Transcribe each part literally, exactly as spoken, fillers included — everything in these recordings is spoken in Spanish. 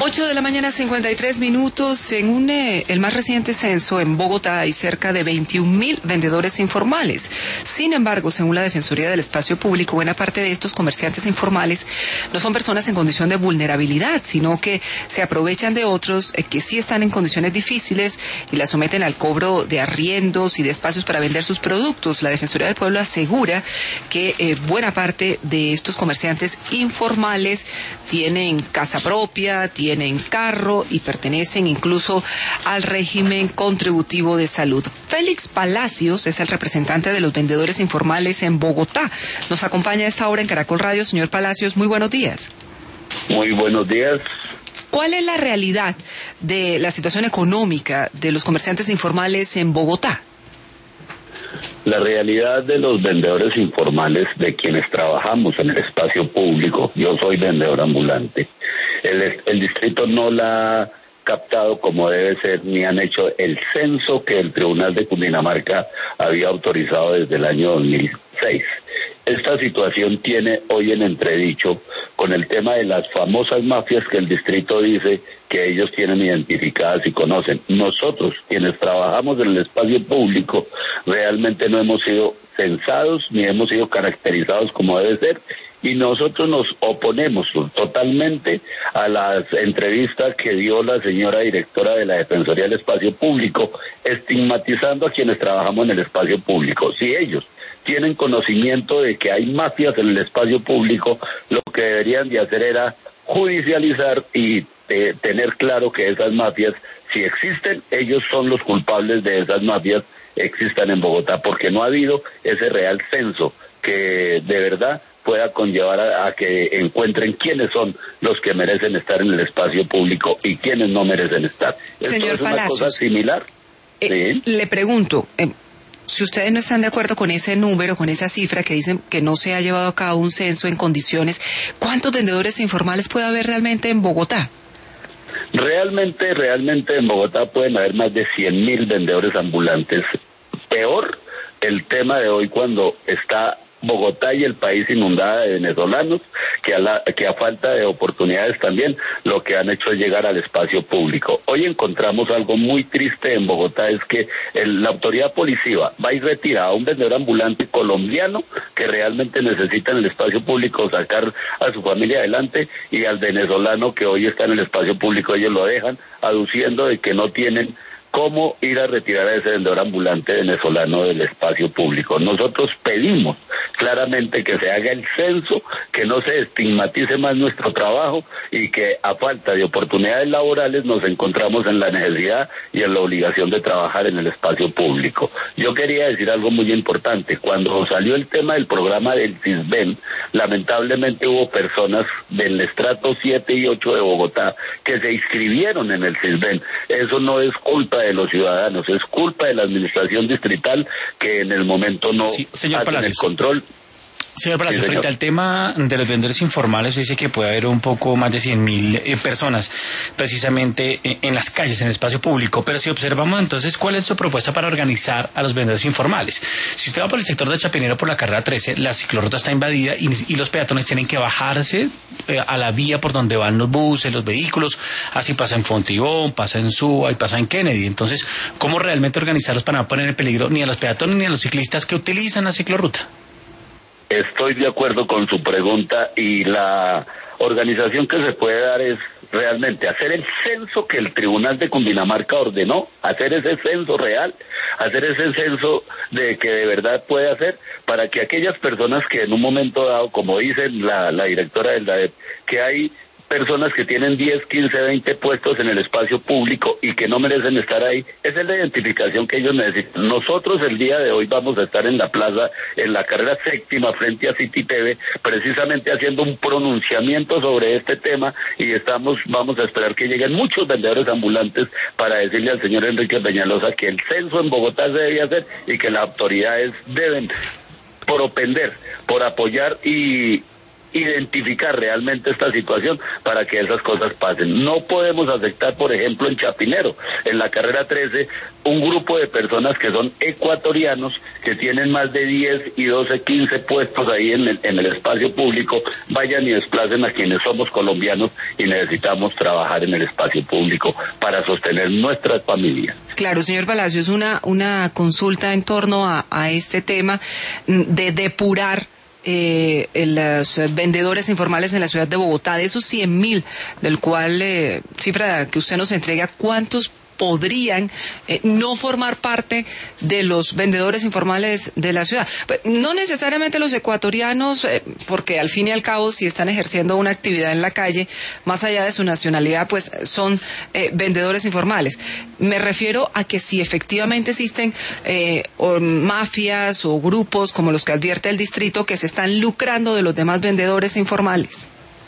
ocho de la mañana, cincuenta y tres minutos. Según eh, el más reciente censo, en Bogotá hay cerca de veintiún mil vendedores informales. Sin embargo, según la Defensoría del Espacio Público, buena parte de estos comerciantes informales no son personas en condición de vulnerabilidad, sino que se aprovechan de otros eh, que sí están en condiciones difíciles y las someten al cobro de arriendos y de espacios para vender sus productos. La Defensoría del Pueblo asegura que eh, buena parte de estos comerciantes informales tienen casa propia, tienen carro y pertenecen incluso al régimen contributivo de salud. Félix Palacios es el representante de los vendedores informales en Bogotá. Nos acompaña a esta hora en Caracol Radio. Señor Palacios, muy buenos días. Muy buenos días. ¿Cuál es la realidad de la situación económica de los comerciantes informales en Bogotá? La realidad de los vendedores informales, de quienes trabajamos en el espacio público, yo soy vendedor ambulante, el, el distrito no la ha captado como debe ser, ni han hecho el censo que el Tribunal de Cundinamarca había autorizado desde el año dos mil seis. Esta situación tiene hoy en entredicho con el tema de las famosas mafias que el distrito dice que ellos tienen identificadas y conocen. Nosotros, quienes trabajamos en el espacio público, realmente no hemos sido censados ni hemos sido caracterizados como debe ser, y nosotros nos oponemos totalmente a las entrevistas que dio la señora directora de la Defensoría del Espacio Público, estigmatizando a quienes trabajamos en el espacio público. Si ellos tienen conocimiento de que hay mafias en el espacio público, lo que deberían de hacer era judicializar y eh, tener claro que esas mafias, si existen, ellos son los culpables de esas mafias existan en Bogotá, porque no ha habido ese real censo que de verdad pueda conllevar a, a que encuentren quiénes son los que merecen estar en el espacio público y quiénes no merecen estar. Señor ¿Esto es una Palacios, cosa similar? Eh, ¿Sí? Le pregunto, eh, si ustedes no están de acuerdo con ese número, con esa cifra que dicen que no se ha llevado a cabo un censo en condiciones, ¿cuántos vendedores informales puede haber realmente en Bogotá? Realmente, realmente en Bogotá pueden haber más de cien mil vendedores ambulantes. Peor el tema de hoy cuando está Bogotá y el país inundada de venezolanos, que a, la, que a falta de oportunidades también lo que han hecho es llegar al espacio público. Hoy encontramos algo muy triste en Bogotá, es que el, la autoridad policiva va y retira a un vendedor ambulante colombiano que realmente necesita en el espacio público sacar a su familia adelante, y al venezolano que hoy está en el espacio público ellos lo dejan aduciendo de que no tienen cómo ir a retirar a ese vendedor ambulante venezolano del espacio público. Nosotros pedimos claramente que se haga el censo, que no se estigmatice más nuestro trabajo y que a falta de oportunidades laborales nos encontramos en la necesidad y en la obligación de trabajar en el espacio público. Yo quería decir algo muy importante. Cuando salió el tema del programa del CISBEN, lamentablemente hubo personas del estrato siete y ocho de Bogotá que se inscribieron en el CISBEN. Eso no es culpa de los ciudadanos, es culpa de la administración distrital que en el momento no sí, señor hacen el control. Señor Palacio, sí, frente señor. al tema de los vendedores informales, dice que puede haber un poco más de cien mil eh, personas precisamente en, en las calles, en el espacio público, pero si observamos entonces cuál es su propuesta para organizar a los vendedores informales. Si usted va por el sector de Chapinero por la carrera trece, la ciclorruta está invadida y, y los peatones tienen que bajarse eh, a la vía por donde van los buses, los vehículos, así pasa en Fontibón, pasa en Suba y pasa en Kennedy. Entonces, ¿cómo realmente organizarlos para no poner en peligro ni a los peatones ni a los ciclistas que utilizan la ciclorruta? Estoy de acuerdo con su pregunta, y la organización que se puede dar es realmente hacer el censo que el Tribunal de Cundinamarca ordenó, hacer ese censo real, hacer ese censo de que de verdad puede hacer, para que aquellas personas que en un momento dado, como dice la, la directora del D A E P, que hay personas que tienen diez, quince, veinte puestos en el espacio público y que no merecen estar ahí, esa es la identificación que ellos necesitan. Nosotros el día de hoy vamos a estar en la plaza, en la carrera séptima frente a City T V, precisamente haciendo un pronunciamiento sobre este tema, y estamos, vamos a esperar que lleguen muchos vendedores ambulantes para decirle al señor Enrique Peñalosa que el censo en Bogotá se debe hacer y que las autoridades deben propender por apoyar y identificar realmente esta situación para que esas cosas pasen. No podemos aceptar, por ejemplo, en Chapinero, en la carrera trece, un grupo de personas que son ecuatorianos, que tienen más de diez y doce, quince puestos ahí en el, en el espacio público, vayan y desplacen a quienes somos colombianos y necesitamos trabajar en el espacio público para sostener nuestras familias. Claro, señor Palacios, una, una consulta en torno a, a este tema de depurar Eh, los vendedores informales en la ciudad de Bogotá. De esos cien mil, del cual eh, cifra que usted nos entrega, ¿cuántos podrían eh, no formar parte de los vendedores informales de la ciudad? Pues, no necesariamente los ecuatorianos, eh, porque al fin y al cabo, si están ejerciendo una actividad en la calle, más allá de su nacionalidad, pues son eh, vendedores informales. Me refiero a que si efectivamente existen eh, o mafias o grupos como los que advierte el distrito que se están lucrando de los demás vendedores informales.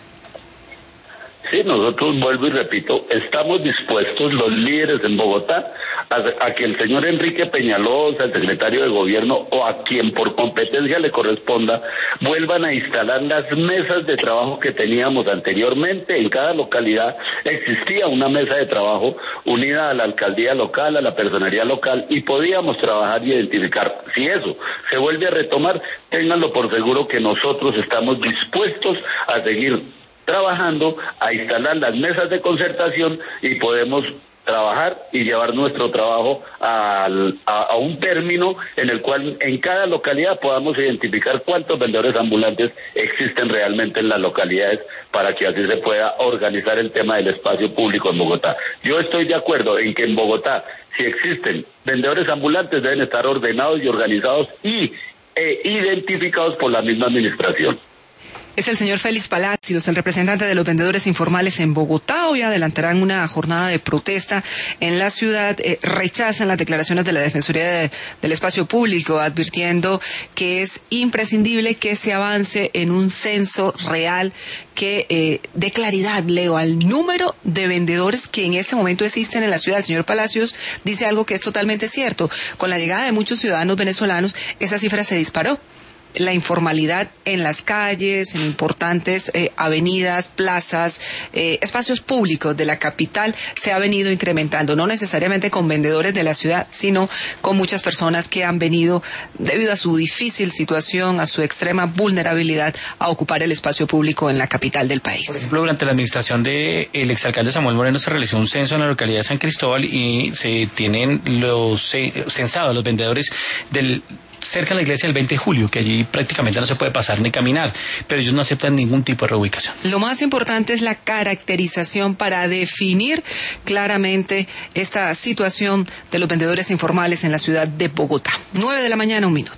Sí, nosotros, vuelvo y repito, estamos dispuestos, los líderes en Bogotá, a, a que el señor Enrique Peñalosa, el secretario de Gobierno, o a quien por competencia le corresponda, vuelvan a instalar las mesas de trabajo que teníamos anteriormente. En cada localidad existía una mesa de trabajo unida a la alcaldía local, a la personería local, y podíamos trabajar y identificar. Si eso se vuelve a retomar, ténganlo por seguro que nosotros estamos dispuestos a seguir trabajando, a instalar las mesas de concertación y podemos trabajar y llevar nuestro trabajo a, a, a un término en el cual en cada localidad podamos identificar cuántos vendedores ambulantes existen realmente en las localidades para que así se pueda organizar el tema del espacio público en Bogotá. Yo estoy de acuerdo en que en Bogotá, si existen vendedores ambulantes, deben estar ordenados y organizados y eh, identificados por la misma administración. Es el señor Félix Palacios, el representante de los vendedores informales en Bogotá. Hoy adelantarán una jornada de protesta en la ciudad. Eh, rechazan las declaraciones de la Defensoría de, del Espacio Público, advirtiendo que es imprescindible que se avance en un censo real que eh, dé claridad, Leo, al número de vendedores que en este momento existen en la ciudad. El señor Palacios dice algo que es totalmente cierto. Con la llegada de muchos ciudadanos venezolanos, esa cifra se disparó. La informalidad en las calles, en importantes eh, avenidas, plazas, eh, espacios públicos de la capital se ha venido incrementando, no necesariamente con vendedores de la ciudad, sino con muchas personas que han venido, debido a su difícil situación, a su extrema vulnerabilidad, a ocupar el espacio público en la capital del país. Por ejemplo, durante la administración del exalcalde Samuel Moreno se realizó un censo en la localidad de San Cristóbal y se tienen los eh, censados, los vendedores del cerca de la iglesia del veinte de julio, que allí prácticamente no se puede pasar ni caminar, pero ellos no aceptan ningún tipo de reubicación. Lo más importante es la caracterización para definir claramente esta situación de los vendedores informales en la ciudad de Bogotá. Nueve de la mañana, un minuto.